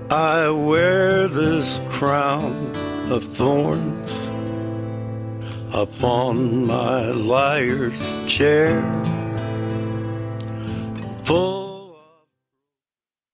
I wear this crown of thorns upon my liar's chair, full